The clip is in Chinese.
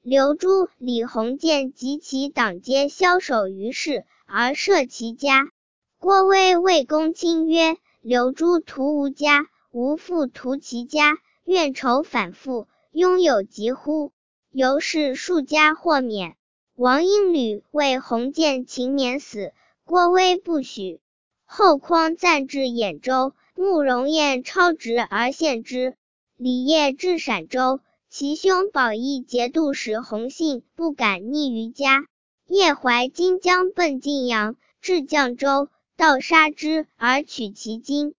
刘朱、李弘建及其党皆枭首于市，而赦其家。郭威谓公卿曰：刘朱图无家，吾复图其家，愿仇反复，拥有疾乎？由是数家获免。王英吕为弘建请免死，郭威不许。后匡暂至兖州，慕容彦超职而献之。李业至陕州，其兄保义节度使弘信不敢逆于家。叶怀金将奔晋阳，至绛州，盗杀之而取其金。